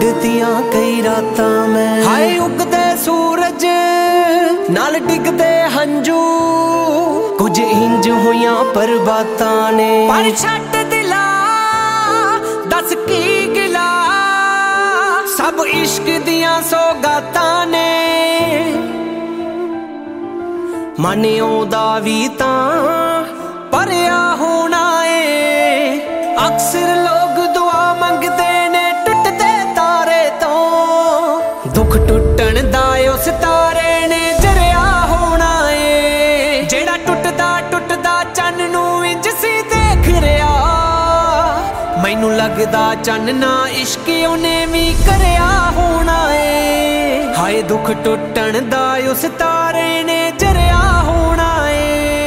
ਕੱਢਤੀਆਂ ਕਈ ਰਾਤਾਂ ਮੈਂ। ਹਾਏ ਉਗਦੇ ਸੂਰਜ ਨਾਲ ਡਿੱਗਦੇ ਹੰਝੂ, ਕੁਝ ਇੰਜ ਹੋਈਆਂ ਪਰਬਾਤਾਂ ਨੇ। ਪਰ ਛੱਡ ਦਿਲਾ ਦੱਸ ਕੀ ਗਿਲਾ, ਸਭ ਇਸ਼ਕ ਦੀਆਂ ਸੌਗਾਤਾਂ ਨੇ। ਮਨ ਆਉਂਦਾ ਵੀ ਤਾਂ ਭਰਿਆ ਹੋਣਾ ਏ, ਅਕਸਰ ਲੋਕ ਦੁਆ ਮੰਗਦੇ ਨੇ ਟੁੱਟਦੇ ਤਾਰੇ ਤੋਂ। ਦੁੱਖ ਟੁੱਟਣ ਦਾ ਉਸ ਤਾਰੇ ਨੇ ਜਰਿਆ ਹੋਣਾ ਏ, ਜਿਹੜਾ ਟੁੱਟਦਾ ਟੁੱਟਦਾ ਚੰਨ ਨੂੰ ਇੰਜ ਸੀ ਦੇਖ ਰਿਹਾ। ਮੈਨੂੰ ਲੱਗਦਾ ਚੰਨ ਨਾ ਇਸ਼ਕ ਉਹਨੇ ਵੀ ਕਰਿਆ ਹੋਣਾ ਏ। ਹਾਏ ਦੁੱਖ ਟੁੱਟਣ ਦਾ ਉਸ ਤਾਰੇ ਨੇ ਜਰਿਆ ਹੋਣਾ ਏ।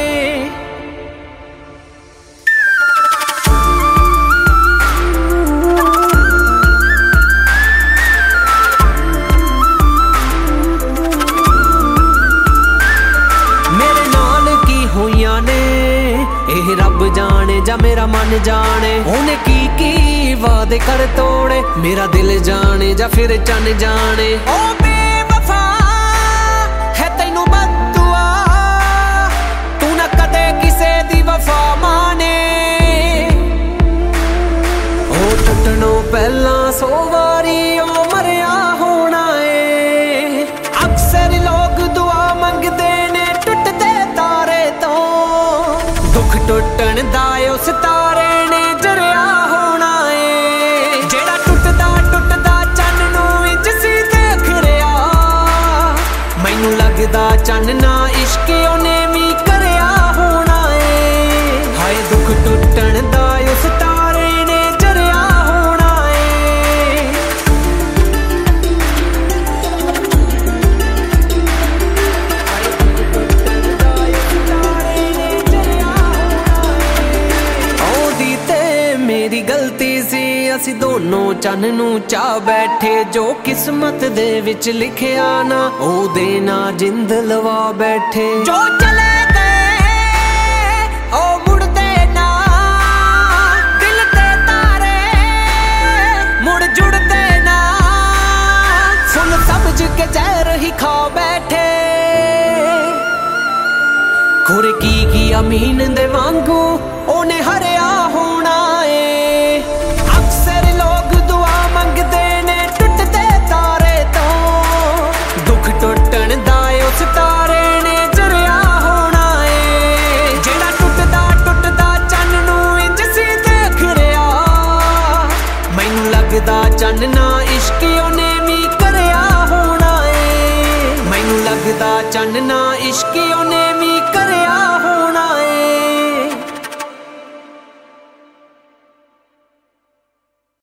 ਮੇਰੇ ਨਾਲ ਕੀ ਹੋਈਆਂ ਨੇ ਇਹ ਰੱਬ ਜਾਣੇ ਜਾਂ ਮੇਰਾ ਮਨ ਜਾਣੇ। ਉਹਨੇ ਕੀ ਵਾਅਦੇ ਕਰ ਤੋੜੇ, ਮੇਰਾ ਦਿਲ ਜਾਣੇ ਜਾਂ ਫਿਰ ਚੰਨ ਜਾਣੇ। ਉਹ ਬੇਵਫਾ ਹੈ ਤੈਨੂੰ ਬਦਦੁਆ, ਤੂੰ ਨਾ ਕਦੇ ਕਿਸੇ ਦੀ ਵਫਾ ਮਾਣੇ। ਉਹ ਟੁੱਟਣੋਂ ਪਹਿਲਾਂ 100 ਵਾਰੀ ਉਹ ਮਰਿਆ ਹੋਣਾ ਏ। ਅਕਸਰ ਲੋਕ ਦੁਆ ਮੰਗਦੇ ਨੇ ਟੁੱਟਦੇ ਤਾਰੇ ਤੋਂ। ਦੁੱਖ ਟੁੱਟਣ ਦਾ ਉਸ ਤਾਰੇ ਨੇ ਜਰਿਆ ਹੋਣਾ ਏ, ਜਿਹੜਾ ਟੁੱਟਦਾ ਟੁੱਟਦਾ ਚੰਨ ਨੂੰ ਇੰਜ ਸੀ ਦੇਖ ਰਿਹਾ। ਮੈਨੂੰ ਲੱਗਦਾ ਚੰਨ ਨਾ ਇਸ਼ਕ ਉਹਨੇ ਵੀ ਕਰਿਆ ਹੋਣਾ ਏ। ਹਾਏ ਦੁੱਖ ਟੁੱਟਣ ਦਾ ਉਸ ਤਾਰੇ ਨੇ ਜਰਿਆ ਹੋਣਾ ਏ। ਆਉਂਦੀ ਤੇ ਮੇਰੀ ਗਲਤੀ ਸੀ, ਅਸੀਂ ਦੋਨੋਂ ਚੰਨ ਨੂੰ ਚਾਹ ਬੈਠੇ। ਜੋ ਕਿਸਮਤ ਦੇ ਵਿੱਚ ਲਿਖਿਆ ਨਾ ਉਹਦੇ ਨਾਲ ਜਿੰਦ ਲਵਾ ਬੈਠੇ। ਜੋ ਚਲੇ ਗਏ ਉਹ ਮੁੜਦੇ ਨਾ, ਦਿਲ ਤੇ ਤਾਰੇ ਮੁੜ ਜੁੜਦੇ ਨਾ। ਸੁਣ ਸਮਝ ਕੇ ਜ਼ਹਿਰ ਹੀ ਖਾ ਬੈਠੇ। ਖੁਰ ਕੀ ਅਮੀਨ ਦੇ ਵਾਂਗੂ ਉਹਨੇ ਹਰਿਆ ਹੋਣਾ ਏ। ਅਕਸਰ ਲੋਕ ਦੁਆ ਮੰਗਦੇ ਨੇ ਟੁੱਟਦੇ ਤਾਰੇ ਤੋਂ। ਦੁੱਖ ਟੁੱਟਣ ਦਾ ਉਸ ਤਾਰੇ ਨੇ ਜਰਿਆ ਹੋਣਾ ਏ, ਜਿਹੜਾ ਟੁੱਟਦਾ ਟੁੱਟਦਾ ਚੰਨ ਨੂੰ ਇੰਜ ਸੀ ਦੇਖ ਰਿਹਾ। ਮੈਨੂੰ ਲੱਗਦਾ ਚੰਨ ਨਾ ਇਸ਼ਕ ਉਹਨੇ ਵੀ ਕਰਿਆ ਹੋਣਾ ਏ। ਮੈਨੂੰ ਲੱਗਦਾ ਚੰਨ ਨਾ ਇਸ਼ਕ ਉਹਨੇ